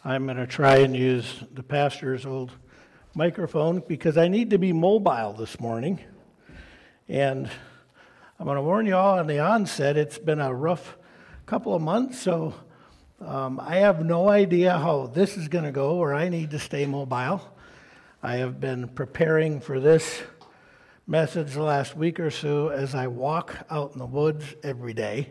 I'm going to try and use the pastor's old microphone because I need to be mobile this morning. And I'm going to warn you all on the onset, it's been a rough couple of months, so I have no idea how this is going to go or I need to stay mobile. I have been preparing for this message the last week or so as I walk out in the woods every day.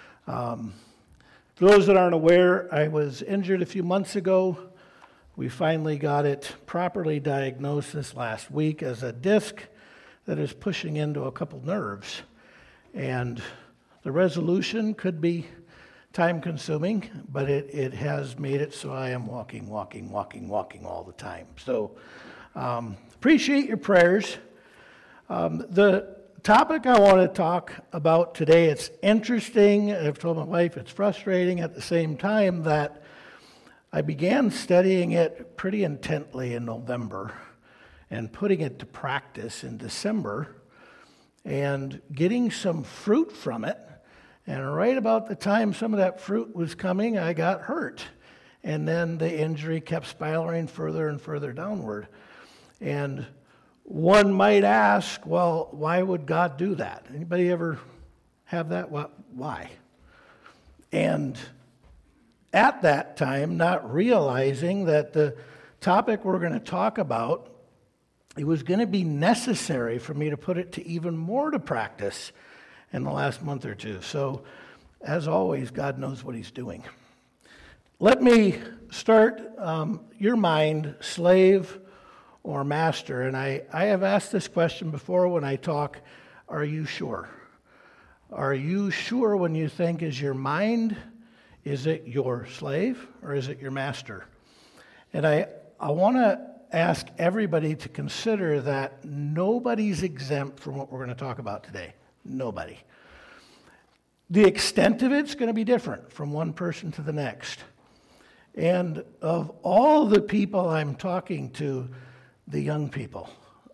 For those that aren't aware, I was injured a few months ago. We finally got it properly diagnosed this last week as a disc that is pushing into a couple nerves. And the resolution could be time-consuming, but it has made it so I am walking all the time. So appreciate your prayers. The topic I want to talk about today, it's interesting. I've told my wife it's frustrating at the same time that I began studying it pretty intently in November and putting it to practice in December and getting some fruit from it. And right about the time some of that fruit was coming, I got hurt. And then the injury kept spiraling further and further downward. And one might ask, well, why would God do that? Anybody ever have that? Why? And at that time, not realizing that the topic we're going to talk about, it was going to be necessary for me to put it to even more to practice in the last month or two. So, as always, God knows what he's doing. Let me start your mind, slave or master. And I have asked this question before when I talk, are you sure? Are you sure when you think, is your mind, is it your slave or is it your master? And I want to ask everybody to consider that nobody's exempt from what we're going to talk about today. Nobody. The extent of it's going to be different from one person to the next. And of all the people I'm talking to, the young people,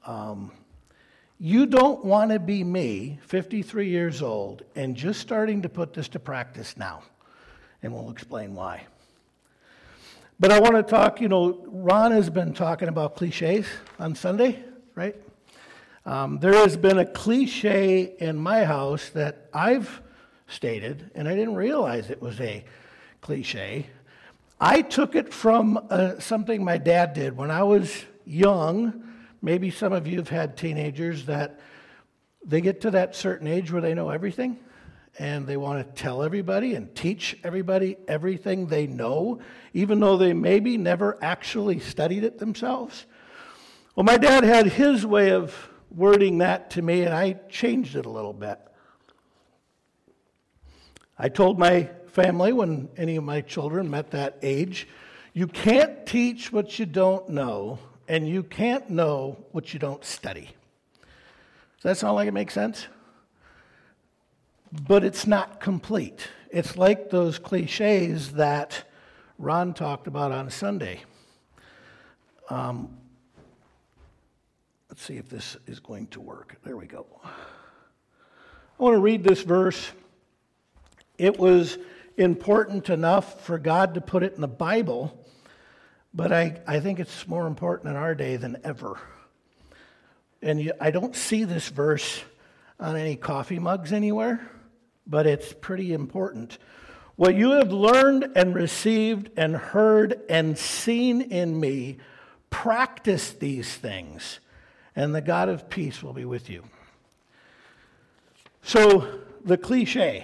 you don't want to be me, 53 years old, and just starting to put this to practice now. And we'll explain why. But I want to talk, Ron has been talking about cliches on Sunday, right? There has been a cliche in my house that I've stated, and I didn't realize it was a cliche. I took it from something my dad did when I was young. Maybe some of you have had teenagers that they get to that certain age where they know everything, and they want to tell everybody and teach everybody everything they know, even though they maybe never actually studied it themselves. Well, my dad had his way of wording that to me, and I changed it a little bit. I told my family when any of my children met that age, you can't teach what you don't know, and you can't know what you don't study. Does that sound like it makes sense? But it's not complete. It's like those cliches that Ron talked about on Sunday. Let's see if this is going to work. There we go. I want to read this verse. It was important enough for God to put it in the Bible, but I think it's more important in our day than ever. And I don't see this verse on any coffee mugs anywhere, but it's pretty important. What you have learned and received and heard and seen in me, practice these things, and the God of peace will be with you. So, the cliche.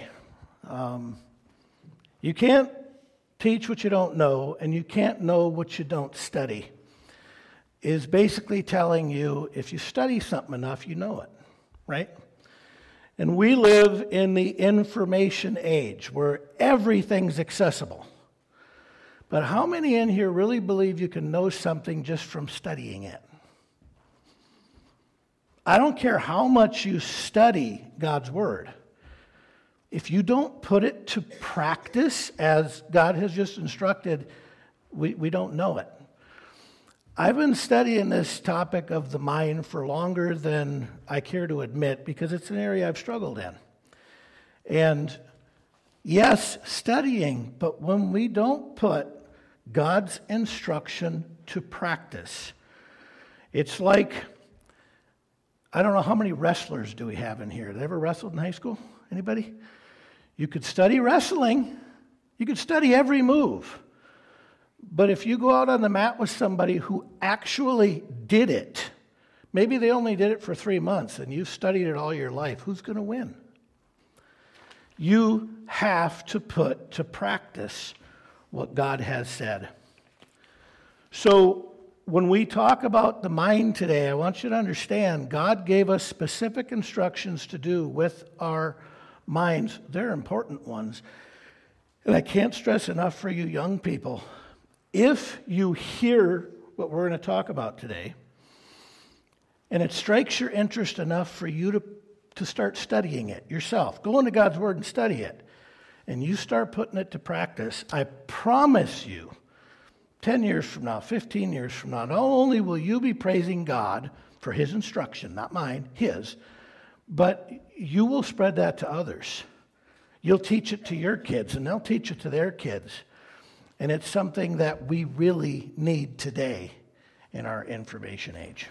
You can't teach what you don't know, and you can't know what you don't study, is basically telling you if you study something enough, you know it, right? And we live in the information age where everything's accessible. But how many in here really believe you can know something just from studying it? I don't care how much you study God's Word. If you don't put it to practice as God has just instructed, we don't know it. I've been studying this topic of the mind for longer than I care to admit because it's an area I've struggled in. And yes, studying, but when we don't put God's instruction to practice. It's like, I don't know how many wrestlers do we have in here. They ever wrestled in high school? Anybody? You could study wrestling. You could study every move. But if you go out on the mat with somebody who actually did it, maybe they only did it for 3 months and you studied it all your life, who's going to win? You have to put to practice what God has said. So when we talk about the mind today, I want you to understand God gave us specific instructions to do with our minds. They're important ones. And I can't stress enough for you young people, if you hear what we're going to talk about today, and it strikes your interest enough for you to start studying it yourself, go into God's Word and study it, and you start putting it to practice, I promise you, 10 years from now, 15 years from now, not only will you be praising God for His instruction, not mine, His, but you will spread that to others. You'll teach it to your kids, and they'll teach it to their kids. And it's something that we really need today in our information age.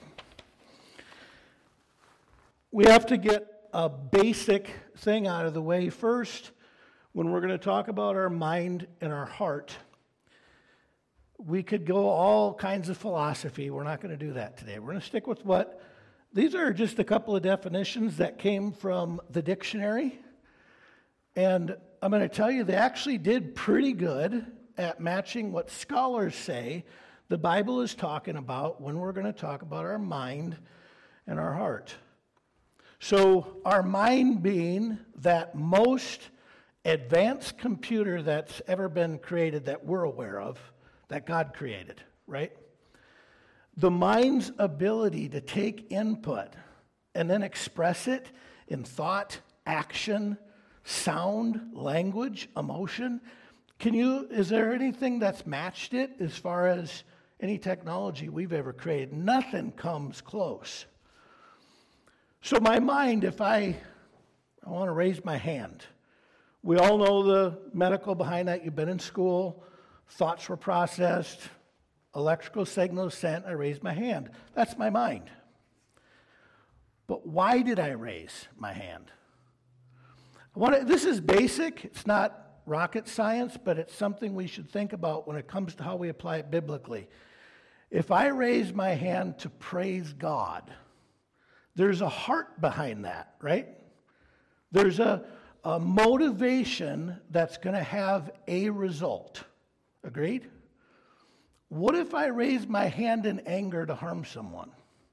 We have to get a basic thing out of the way first when we're going to talk about our mind and our heart. We could go all kinds of philosophy. We're not going to do that today. We're going to stick with these are just a couple of definitions that came from the dictionary. And I'm going to tell you, they actually did pretty good at matching what scholars say the Bible is talking about when we're going to talk about our mind and our heart. So our mind being that most advanced computer that's ever been created that we're aware of, that God created, right? The mind's ability to take input and then express it in thought, action, sound, language, emotion. Is there anything that's matched it as far as any technology we've ever created? Nothing comes close. So my mind, if I want to raise my hand, we all know the medical behind that. You've been in school. Thoughts were processed. Electrical signals sent. I raised my hand. That's my mind. But why did I raise my hand? This is basic. It's not rocket science, but it's something we should think about when it comes to how we apply it biblically. If I raise my hand to praise God, there's a heart behind that, right? There's a motivation that's going to have a result. Agreed? What if I raise my hand in anger to harm someone?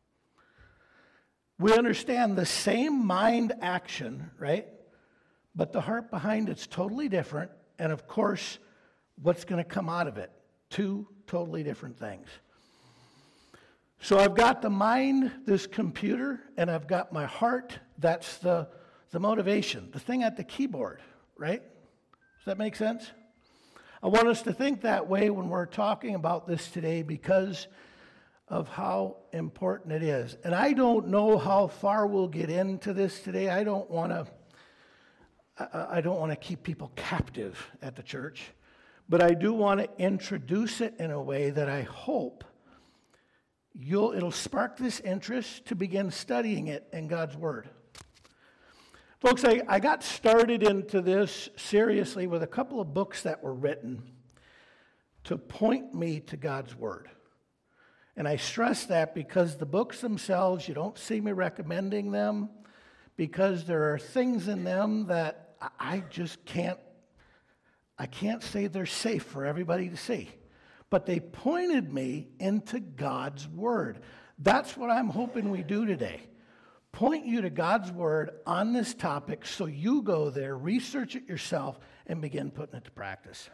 We understand the same mind action, right? But the heart behind it's totally different. And of course, what's going to come out of it? Two totally different things. So I've got the mind, this computer, and I've got my heart. That's the motivation, the thing at the keyboard, right? Does that make sense? I want us to think that way when we're talking about this today because of how important it is. And I don't know how far we'll get into this today. I don't want to keep people captive at the church, but I do want to introduce it in a way that I hope it'll spark this interest to begin studying it in God's Word. Folks, I got started into this seriously with a couple of books that were written to point me to God's Word. And I stress that because the books themselves, you don't see me recommending them because there are things in them that I can't say they're safe for everybody to see. But they pointed me into God's Word. That's what I'm hoping we do today. Point you to God's Word on this topic so you go there, research it yourself, and begin putting it to practice.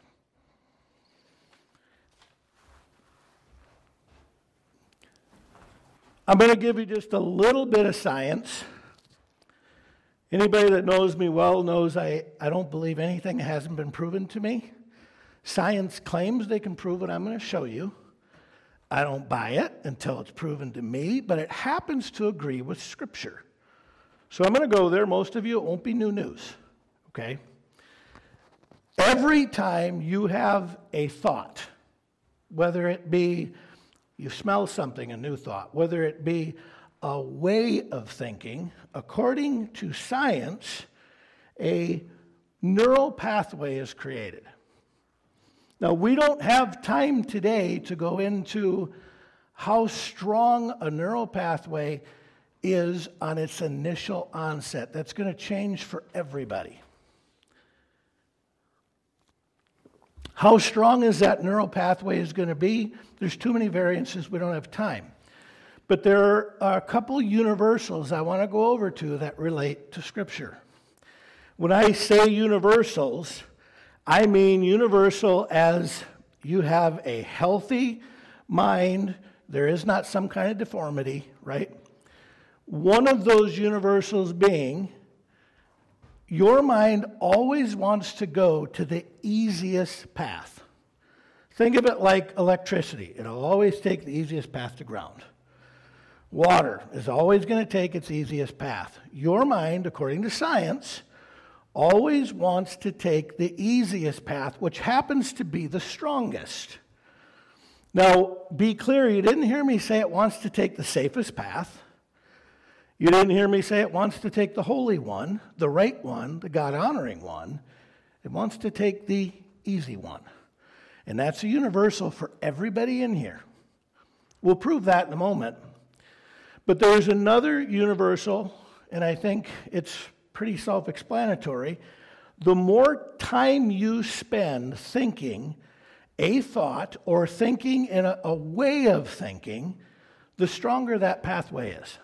I'm going to give you just a little bit of science. Anybody that knows me well knows I don't believe anything that hasn't been proven to me. Science claims they can prove it. I'm going to show you. I don't buy it until it's proven to me, but it happens to agree with Scripture. So I'm going to go there. Most of you, it won't be new news, okay? Every time you have a thought, whether it be you smell something, a new thought, whether it be a way of thinking, according to science, a neural pathway is created. Now, we don't have time today to go into how strong a neural pathway is on its initial onset. That's going to change for everybody. How strong is that neural pathway is going to be? There's too many variances, we don't have time. But there are a couple universals I want to go over to that relate to Scripture. When I say universals, I mean universal as you have a healthy mind. There is not some kind of deformity, right? One of those universals being your mind always wants to go to the easiest path. Think of it like electricity. It'll always take the easiest path to ground. Water is always going to take its easiest path. Your mind, according to science, always wants to take the easiest path, which happens to be the strongest. Now, be clear, you didn't hear me say it wants to take the safest path. You didn't hear me say it wants to take the holy one, the right one, the God-honoring one. It wants to take the easy one. And that's a universal for everybody in here. We'll prove that in a moment. But there's another universal, and I think it's pretty self-explanatory. The more time you spend thinking a thought or thinking in a way of thinking, the stronger that pathway is.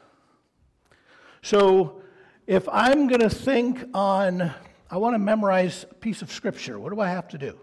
So if I'm going to think on, I want to memorize a piece of Scripture, what do I have to do?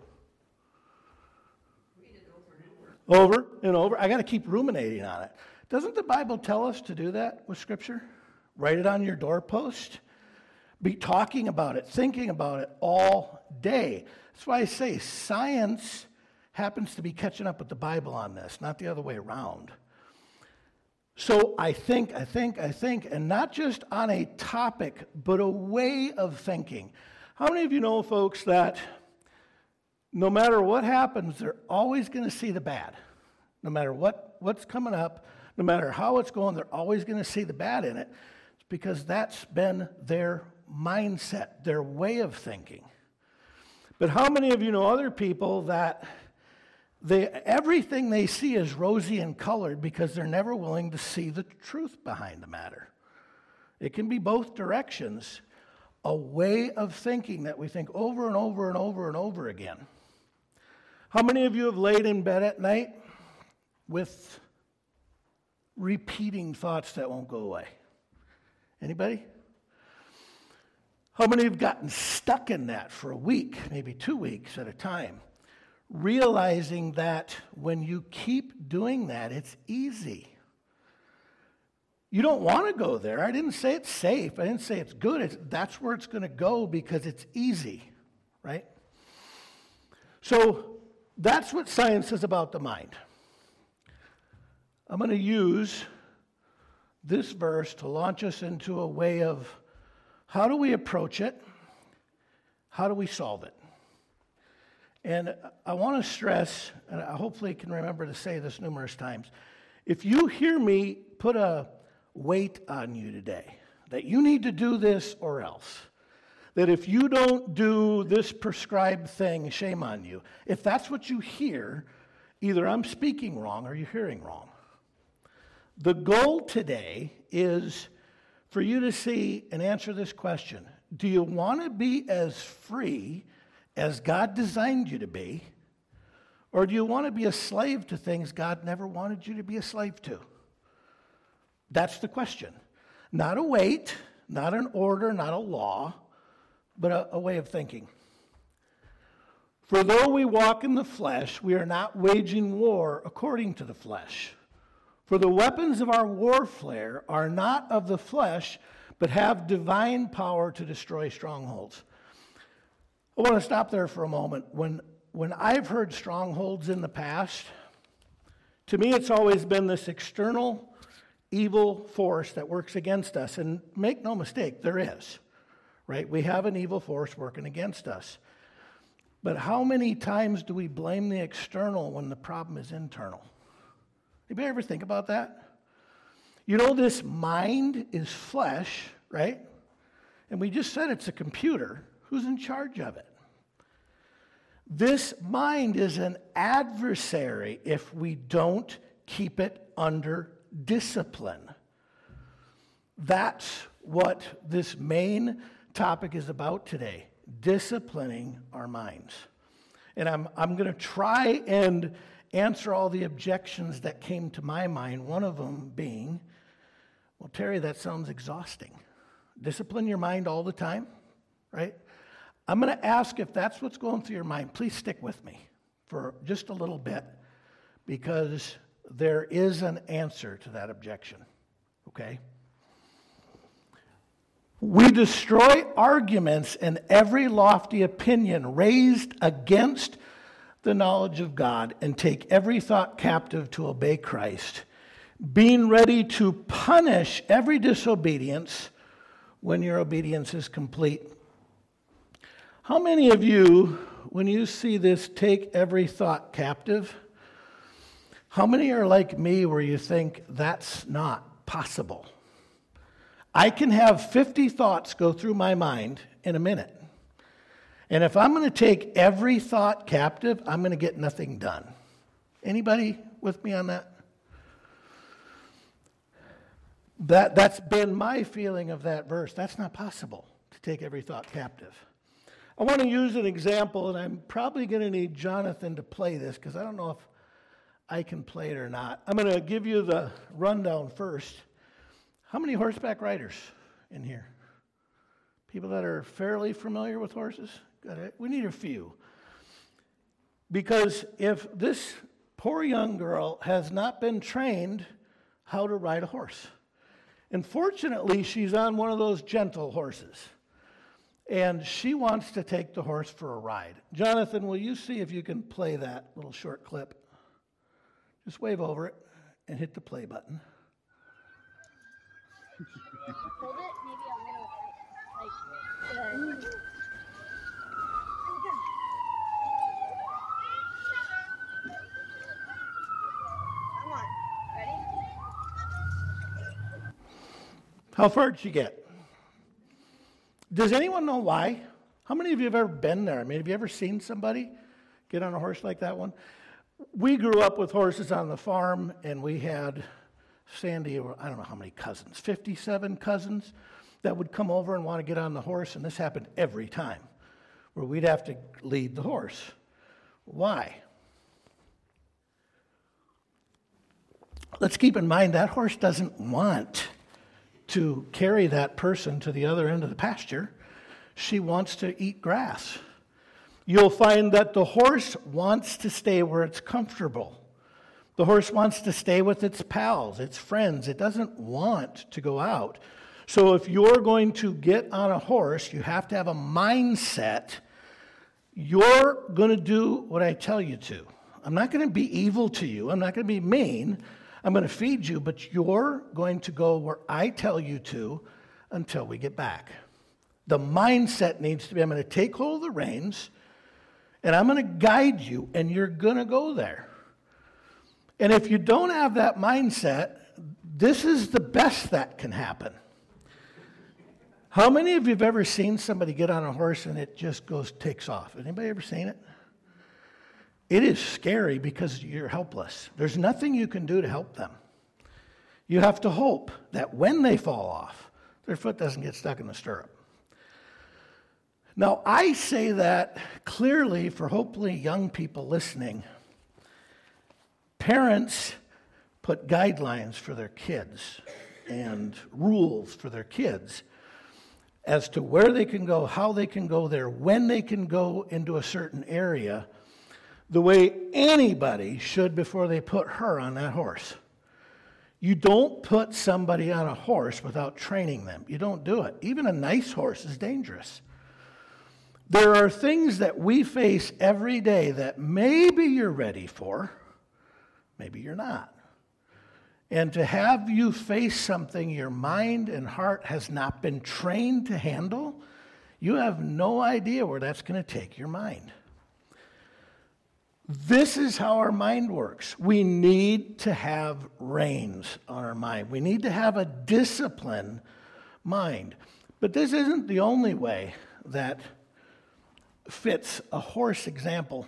Read it over and over. Over and over. I got to keep ruminating on it. Doesn't the Bible tell us to do that with Scripture? Write it on your doorpost. Be talking about it, thinking about it all day. That's why I say science happens to be catching up with the Bible on this, not the other way around. So I think, and not just on a topic, but a way of thinking. How many of you know, folks, that no matter what happens, they're always going to see the bad? No matter what's coming up, no matter how it's going, they're always going to see the bad in it. It's because that's been their mindset, their way of thinking. But how many of you know other people that everything they see is rosy and colored because they're never willing to see the truth behind the matter? It can be both directions, a way of thinking that we think over and over and over and over again. How many of you have laid in bed at night with repeating thoughts that won't go away? Anybody? How many have gotten stuck in that for a week, maybe 2 weeks at a time? Realizing that when you keep doing that, it's easy. You don't want to go there. I didn't say it's safe. I didn't say it's good. That's where it's going to go because it's easy, right? So that's what science is about the mind. I'm going to use this verse to launch us into a way of how do we approach it? How do we solve it? And I want to stress, and I hopefully can remember to say this numerous times, if you hear me put a weight on you today, that you need to do this or else, that if you don't do this prescribed thing, shame on you. If that's what you hear, either I'm speaking wrong or you're hearing wrong. The goal today is for you to see and answer this question. Do you want to be as free as God designed you to be, or do you want to be a slave to things God never wanted you to be a slave to? That's the question. Not a weight, not an order, not a law, but a way of thinking. For though we walk in the flesh, we are not waging war according to the flesh. For the weapons of our warfare are not of the flesh, but have divine power to destroy strongholds. I want to stop there for a moment. When I've heard strongholds in the past, to me it's always been this external evil force that works against us. And make no mistake, there is, right? We have an evil force working against us. But how many times do we blame the external when the problem is internal? Anybody ever think about that? You know, this mind is flesh, right? And we just said it's a computer. Who's in charge of it? This mind is an adversary if we don't keep it under discipline. That's what this main topic is about today, disciplining our minds. And I'm going to try and answer all the objections that came to my mind, one of them being, well, Terry, that sounds exhausting. Discipline your mind all the time, right? I'm going to ask if that's what's going through your mind. Please stick with me for just a little bit, because there is an answer to that objection, okay? We destroy arguments and every lofty opinion raised against the knowledge of God and take every thought captive to obey Christ, being ready to punish every disobedience when your obedience is complete. How many of you, when you see this, take every thought captive, how many are like me where you think that's not possible? I can have 50 thoughts go through my mind in a minute. And if I'm going to take every thought captive, I'm going to get nothing done. Anybody with me on that? That's been my feeling of that verse. That's not possible to take every thought captive. I want to use an example, and I'm probably going to need Jonathan to play this because I don't know if I can play it or not. I'm going to give you the rundown first. How many horseback riders in here? People that are fairly familiar with horses? Good. We need a few. Because if this poor young girl has not been trained how to ride a horse, and fortunately she's on one of those gentle horses, and she wants to take the horse for a ride. Jonathan, will you see if you can play that little short clip? Just wave over it and hit the play button. Hold it, maybe a little, like, come on, ready? How far did she get? Does anyone know why? How many of you have ever been there? I mean, have you ever seen somebody get on a horse like that one? We grew up with horses on the farm, and we had Sandy, or I don't know how many cousins, 57 cousins that would come over and want to get on the horse, and this happened every time, where we'd have to lead the horse. Why? Let's keep in mind that horse doesn't want to carry that person to the other end of the pasture. She wants to eat grass. You'll find that the horse wants to stay where it's comfortable. The horse wants to stay with its pals, its friends. It doesn't want to go out. So if you're going to get on a horse, you have to have a mindset. You're going to do what I tell you to. I'm not going to be evil to you. I'm not going to be mean. I'm going to feed you, but you're going to go where I tell you to until we get back. The mindset needs to be, I'm going to take hold of the reins, and I'm going to guide you, and you're going to go there. And if you don't have that mindset, this is the best that can happen. How many of you have ever seen somebody get on a horse and it just takes off? Anybody ever seen it? It is scary because you're helpless. There's nothing you can do to help them. You have to hope that when they fall off, their foot doesn't get stuck in the stirrup. Now, I say that clearly for hopefully young people listening. Parents put guidelines for their kids and rules for their kids as to where they can go, how they can go there, when they can go into a certain area, the way anybody should before they put her on that horse. You don't put somebody on a horse without training them. You don't do it. Even a nice horse is dangerous. There are things that we face every day that maybe you're ready for, maybe you're not. And to have you face something your mind and heart has not been trained to handle, you have no idea where that's going to take your mind. This is how our mind works. We need to have reins on our mind. We need to have a disciplined mind. But this isn't the only way that fits a horse example.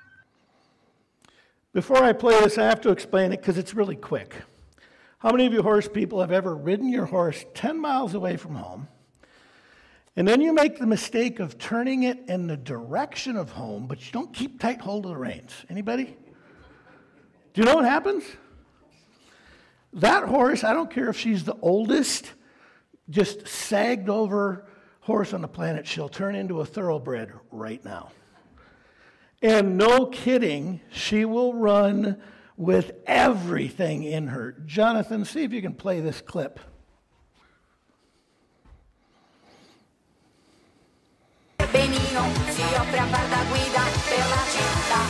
Before I play this, I have to explain it because it's really quick. How many of you horse people have ever ridden your horse 10 miles away from home, and then you make the mistake of turning it in the direction of home, but you don't keep tight hold of the reins? Anybody? Do you know what happens? That horse, I don't care if she's the oldest, just sagged over horse on the planet, she'll turn into a thoroughbred right now. And no kidding, she will run with everything in her. Jonathan, see if you can play this clip. Benino si offre a far da guida per la città.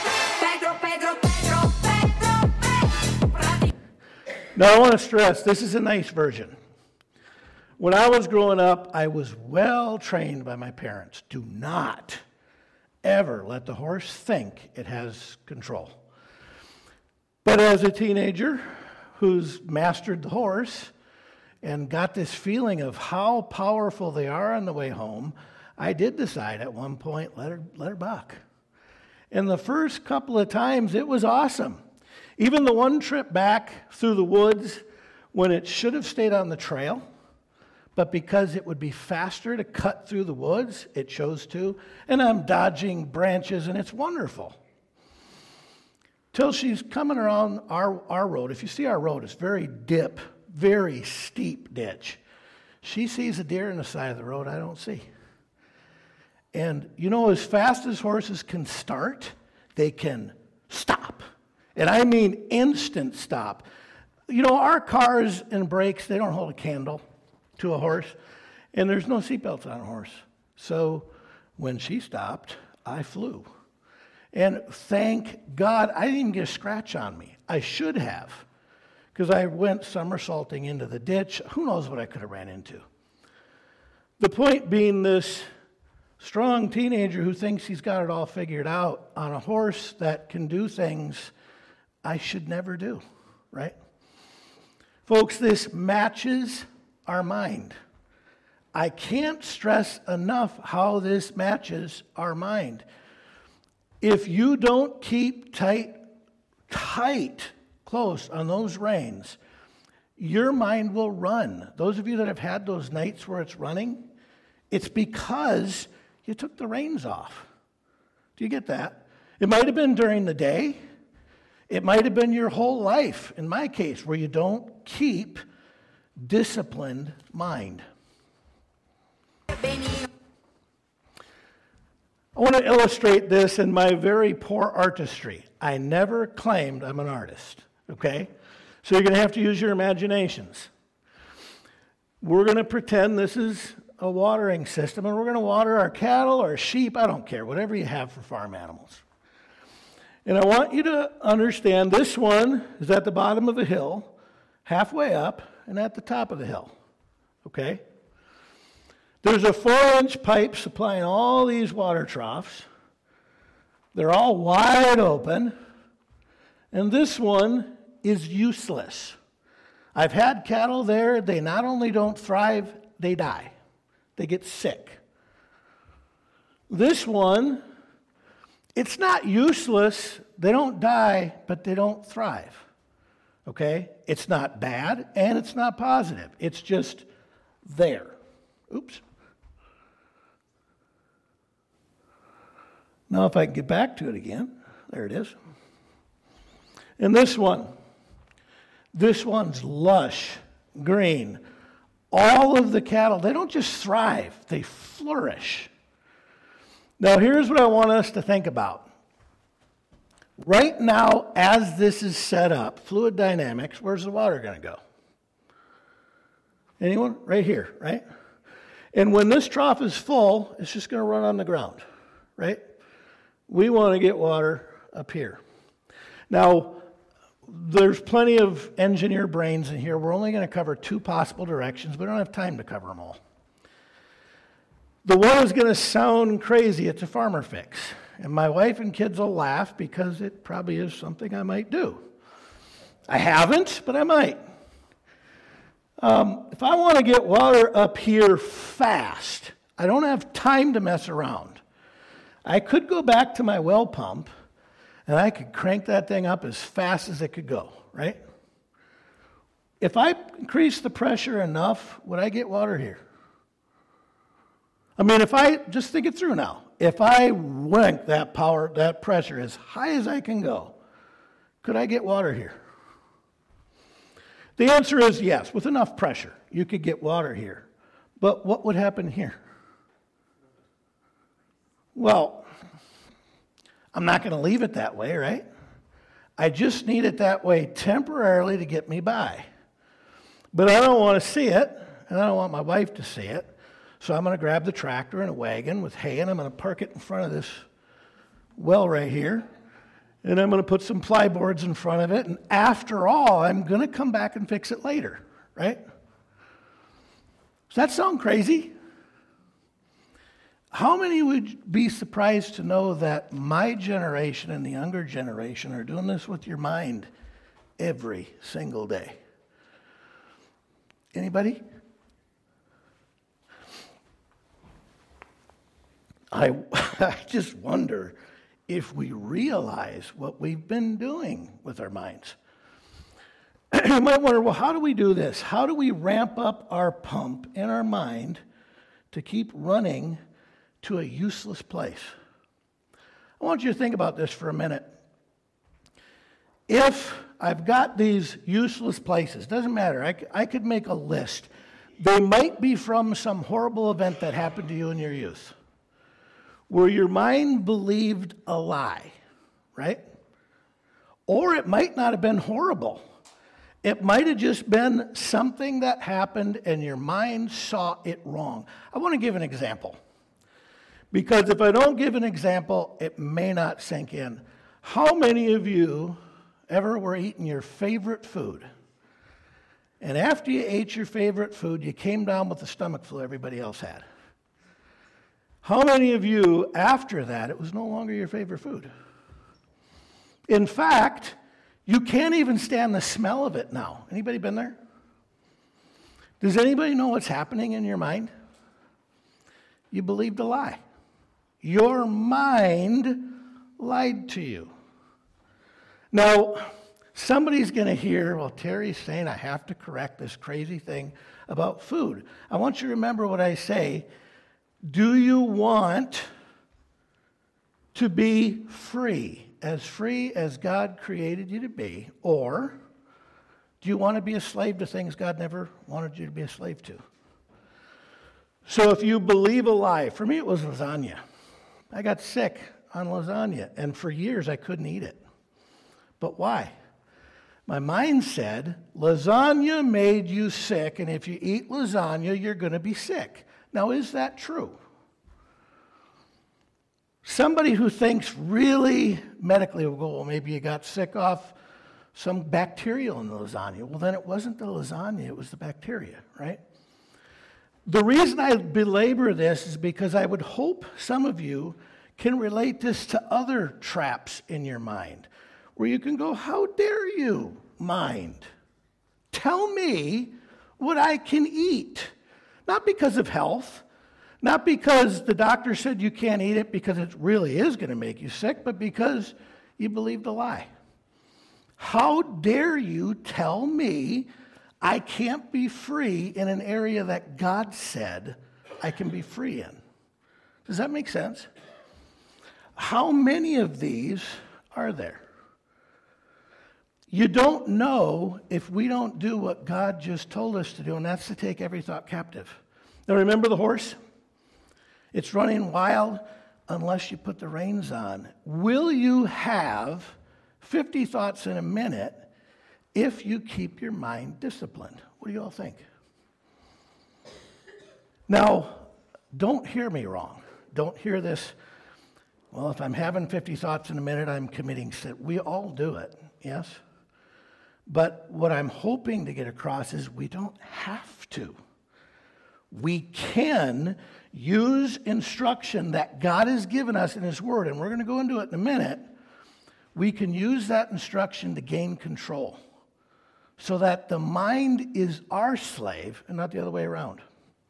Pedro. Now I want to stress, this is a nice version. When I was growing up, I was well trained by my parents. Do not ever let the horse think it has control. But as a teenager who's mastered the horse and got this feeling of how powerful they are on the way home, I did decide at one point, let her buck. And the first couple of times, it was awesome. Even the one trip back through the woods when it should have stayed on the trail, but because it would be faster to cut through the woods, it chose to, and I'm dodging branches, and it's wonderful. Till she's coming around our road. If you see our road, it's very steep ditch. She sees a deer on the side of the road I don't see. And you know, as fast as horses can start, they can stop. And I mean instant stop. You know, our cars and brakes, they don't hold a candle to a horse, and there's no seatbelts on a horse. So when she stopped, I flew. And thank God, I didn't even get a scratch on me. I should have, because I went somersaulting into the ditch. Who knows what I could have ran into? The point being, this strong teenager who thinks he's got it all figured out on a horse that can do things I should never do, right? Folks, this matches our mind. I can't stress enough how this matches our mind. If you don't keep tight, close on those reins, your mind will run. Those of you that have had those nights where it's running, it's because you took the reins off. Do you get that? It might have been during the day. It might have been your whole life, in my case, where you don't keep disciplined mind. I want to illustrate this in my very poor artistry. I never claimed I'm an artist, okay? So you're going to have to use your imaginations. We're going to pretend this is a watering system, and we're going to water our cattle or sheep, I don't care, whatever you have for farm animals. And I want you to understand this one is at the bottom of a hill, halfway up, and at the top of the hill, okay? There's a 4-inch pipe supplying all these water troughs. They're all wide open, and this one is useless. I've had cattle there. They not only don't thrive, they die. They get sick. This one, it's not useless. They don't die, but they don't thrive. Okay? It's not bad, and it's not positive. It's just there. Oops. Now if I can get back to it again. There it is. And this one's lush, green. All of the cattle, they don't just thrive, they flourish. Now here's what I want us to think about. Right now, as this is set up, fluid dynamics, where's the water going to go? Anyone? Right here, right? And when this trough is full, it's just going to run on the ground, right? We want to get water up here. Now, there's plenty of engineer brains in here. We're only going to cover 2 possible directions. We don't have time to cover them all. The one is going to sound crazy. It's a farmer fix. And my wife and kids will laugh because it probably is something I might do. I haven't, but I might. If I want to get water up here fast, I don't have time to mess around. I could go back to my well pump and I could crank that thing up as fast as it could go, right? If I increase the pressure enough, would I get water here? I mean, if I, just think it through now. If I went that pressure as high as I can go, could I get water here? The answer is yes. With enough pressure, you could get water here. But what would happen here? Well, I'm not going to leave it that way, right? I just need it that way temporarily to get me by. But I don't want to see it, and I don't want my wife to see it. So I'm going to grab the tractor and a wagon with hay, and I'm going to park it in front of this well right here. And I'm going to put some plyboards in front of it. And after all, I'm going to come back and fix it later, right? Does that sound crazy? How many would be surprised to know that my generation and the younger generation are doing this with your mind every single day? Anybody? I just wonder if we realize what we've been doing with our minds. You might wonder, well, how do we do this? How do we ramp up our pump in our mind to keep running to a useless place? I want you to think about this for a minute. If I've got these useless places, doesn't matter, I could make a list. They might be from some horrible event that happened to you in your youth, where your mind believed a lie, right? Or it might not have been horrible. It might have just been something that happened and your mind saw it wrong. I want to give an example. Because if I don't give an example, it may not sink in. How many of you ever were eating your favorite food? And after you ate your favorite food, you came down with the stomach flu everybody else had? How many of you, after that, it was no longer your favorite food? In fact, you can't even stand the smell of it now. Anybody been there? Does anybody know what's happening in your mind? You believed a lie. Your mind lied to you. Now, somebody's going to hear, well, Terry's saying I have to correct this crazy thing about food. I want you to remember what I say. Do you want to be free as God created you to be, or do you want to be a slave to things God never wanted you to be a slave to? So if you believe a lie, for me it was lasagna. I got sick on lasagna, and for years I couldn't eat it. But why? My mind said, lasagna made you sick, and if you eat lasagna, you're going to be sick. Now, is that true? Somebody who thinks really medically will go, well, maybe you got sick off some bacterial in the lasagna. Well, then it wasn't the lasagna, it was the bacteria, right? The reason I belabor this is because I would hope some of you can relate this to other traps in your mind, where you can go, how dare you, mind? Tell me what I can eat. Not because of health, not because the doctor said you can't eat it because it really is going to make you sick, but because you believed a lie. How dare you tell me I can't be free in an area that God said I can be free in? Does that make sense? How many of these are there? You don't know if we don't do what God just told us to do, and that's to take every thought captive. Now remember the horse? It's running wild unless you put the reins on. Will you have 50 thoughts in a minute if you keep your mind disciplined? What do you all think? Now, don't hear me wrong. Don't hear this, well, if I'm having 50 thoughts in a minute, I'm committing sin. We all do it, yes? But what I'm hoping to get across is we don't have to. we can use instruction that God has given us in His Word, and we're going to go into it in a minute. We can use that instruction to gain control so that the mind is our slave and not the other way around.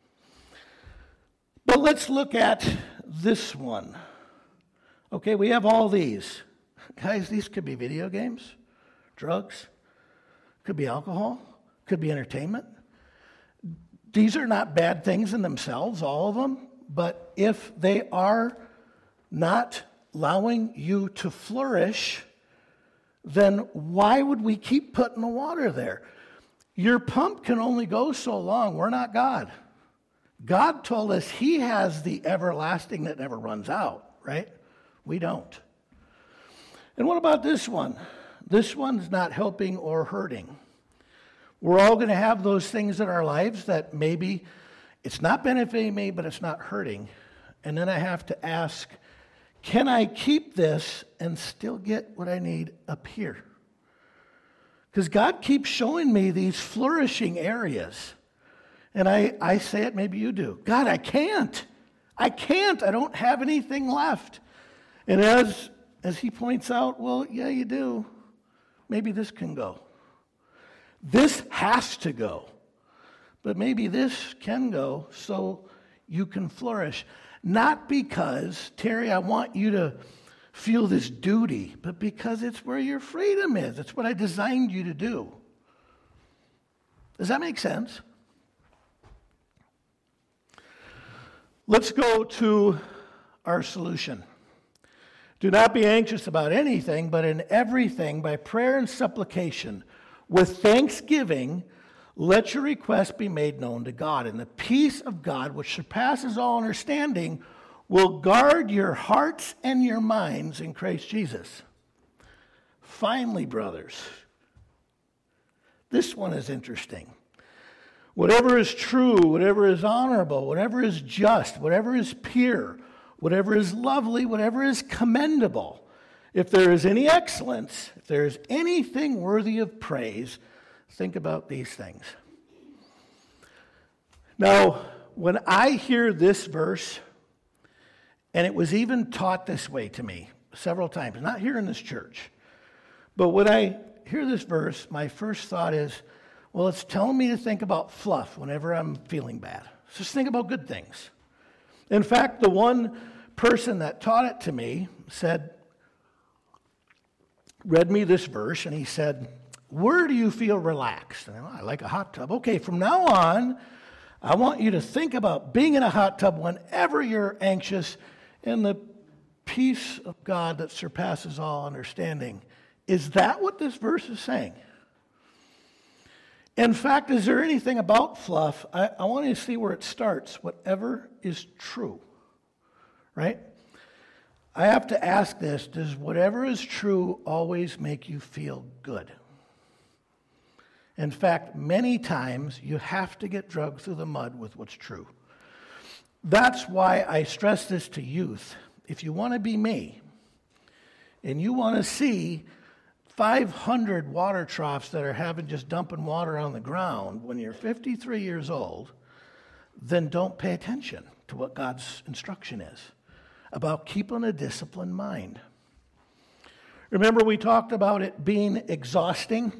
But let's look at this one. Okay, we have all these. Guys, these could be video games, drugs, could be alcohol, could be entertainment. These are not bad things in themselves, all of them, but if they are not allowing you to flourish, then why would we keep putting the water there? Your pump can only go so long. We're not God. God told us He has the everlasting that never runs out, right? We don't. And what about this one? This one's not helping or hurting. We're all going to have those things in our lives that maybe it's not benefiting me, but it's not hurting. And then I have to ask, can I keep this and still get what I need up here? Because God keeps showing me these flourishing areas. And I say it, maybe you do. God, I can't. I don't have anything left. And as He points out, well, yeah, you do. Maybe this can go. This has to go. But maybe this can go so you can flourish. Not because, Terry, I want you to feel this duty, but because it's where your freedom is. It's what I designed you to do. Does that make sense? Let's go to our solution. Do not be anxious about anything, but in everything, by prayer and supplication, with thanksgiving, let your requests be made known to God. And the peace of God, which surpasses all understanding, will guard your hearts and your minds in Christ Jesus. Finally, brothers, this one is interesting. Whatever is true, whatever is honorable, whatever is just, whatever is pure, whatever is lovely, whatever is commendable, if there is any excellence, if there is anything worthy of praise, think about these things. Now, when I hear this verse, and it was even taught this way to me several times, not here in this church, but when I hear this verse, my first thought is, well, it's telling me to think about fluff whenever I'm feeling bad. Just think about good things. In fact, the one person that taught it to me read me this verse, and he said, where do you feel relaxed? And I like a hot tub. Okay, from now on, I want you to think about being in a hot tub whenever you're anxious, and the peace of God that surpasses all understanding. Is that what this verse is saying? In fact, is there anything about fluff? I want you to see where it starts. Whatever is true, right? I have to ask this, does whatever is true always make you feel good? In fact, many times you have to get dragged through the mud with what's true. That's why I stress this to youth. If you want to be me, and you want to see 500 water troughs that are just dumping water on the ground when you're 53 years old, then don't pay attention to what God's instruction is about keeping a disciplined mind. Remember, we talked about it being exhausting.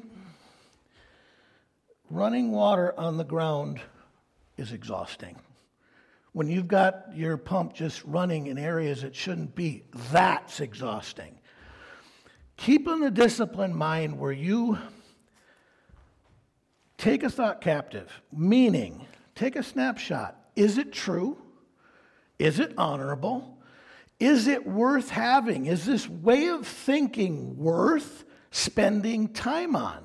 Running water on the ground is exhausting. When you've got your pump just running in areas it shouldn't be, that's exhausting. Keeping a disciplined mind where you take a thought captive, meaning take a snapshot. Is it true? Is it honorable? Is it worth having? Is this way of thinking worth spending time on?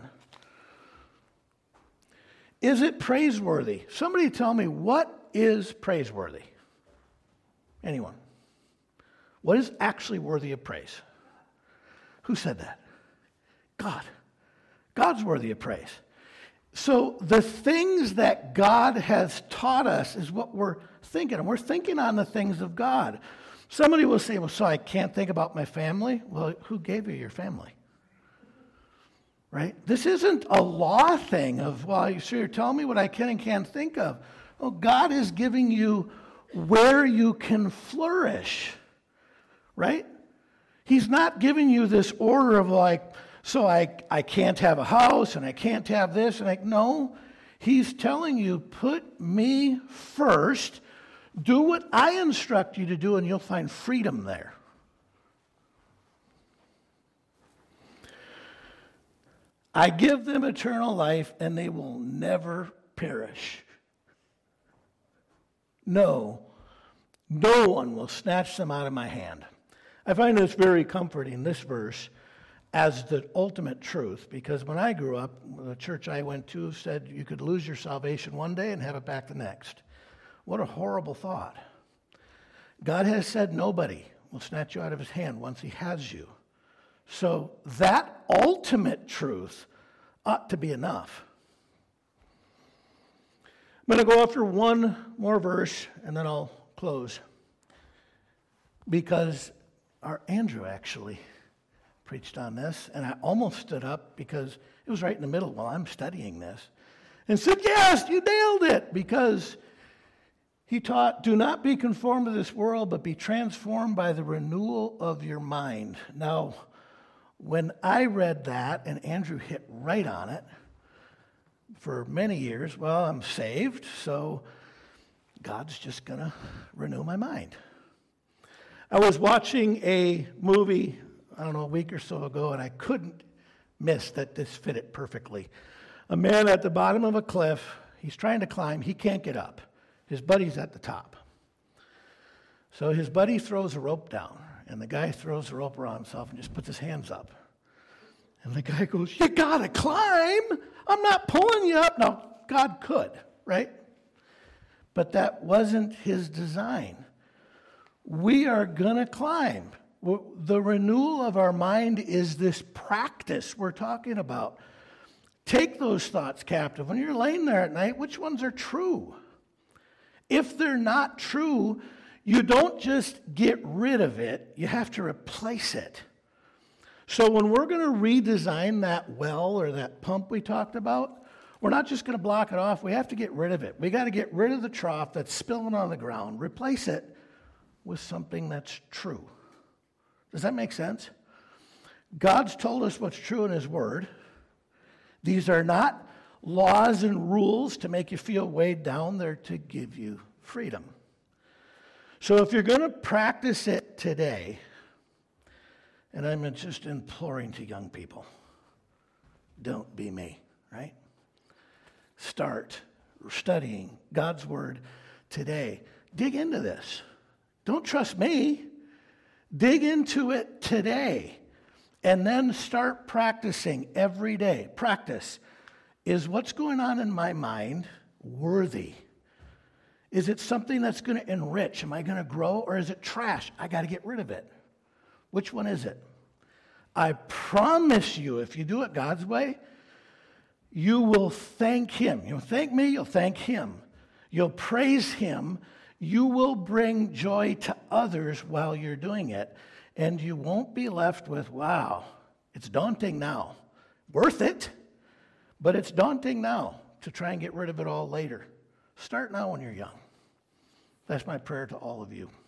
Is it praiseworthy? Somebody tell me, what is praiseworthy? Anyone? What is actually worthy of praise? Who said that? God. God's worthy of praise. So the things that God has taught us is what we're thinking. And we're thinking on the things of God. Somebody will say, well, so I can't think about my family? Well, who gave you your family? Right? This isn't a law thing of, well, you're telling me what I can and can't think of. Oh, God is giving you where you can flourish, right? He's not giving you this order of like, so I can't have a house and I can't have this. And no, he's telling you, put me first. Do what I instruct you to do and you'll find freedom there. I give them eternal life and they will never perish. No one will snatch them out of my hand. I find this very comforting, this verse, as the ultimate truth, because when I grew up, the church I went to said you could lose your salvation one day and have it back the next. What a horrible thought. God has said nobody will snatch you out of his hand once he has you. So that ultimate truth ought to be enough. I'm going to go after one more verse and then I'll close. Because our Andrew actually preached on this, and I almost stood up because it was right in the middle while I'm studying this, and said, yes, you nailed it, because he taught, do not be conformed to this world, but be transformed by the renewal of your mind. Now, when I read that, and Andrew hit right on it, for many years, well, I'm saved, so God's just going to renew my mind. I was watching a movie, a week or so ago, and I couldn't miss that this fit it perfectly. A man at the bottom of a cliff, he's trying to climb, he can't get up. His buddy's at the top. So his buddy throws a rope down, and the guy throws the rope around himself and just puts his hands up. And the guy goes, you gotta climb! I'm not pulling you up. Now, God could, right? But that wasn't his design. We are going to climb. The renewal of our mind is this practice we're talking about. Take those thoughts captive. When you're laying there at night, which ones are true? If they're not true, you don't just get rid of it, you have to replace it. So when we're going to redesign that well or that pump we talked about, we're not just going to block it off, we have to get rid of it. We got to get rid of the trough that's spilling on the ground, replace it with something that's true. Does that make sense? God's told us what's true in his word. These are not laws and rules to make you feel weighed down. They're to give you freedom. So if you're going to practice it today, and I'm just imploring to young people, don't be me, right? Start studying God's word today. Dig into this. Don't trust me. Dig into it today. And then start practicing every day. Practice. Is what's going on in my mind worthy? Is it something that's going to enrich? Am I going to grow? Or is it trash? I got to get rid of it. Which one is it? I promise you, if you do it God's way, you will thank him. You'll thank me, you'll thank him. You'll praise him. You will bring joy to others while you're doing it. And you won't be left with, wow, it's daunting now. Worth it, but it's daunting now to try and get rid of it all later. Start now when you're young. That's my prayer to all of you.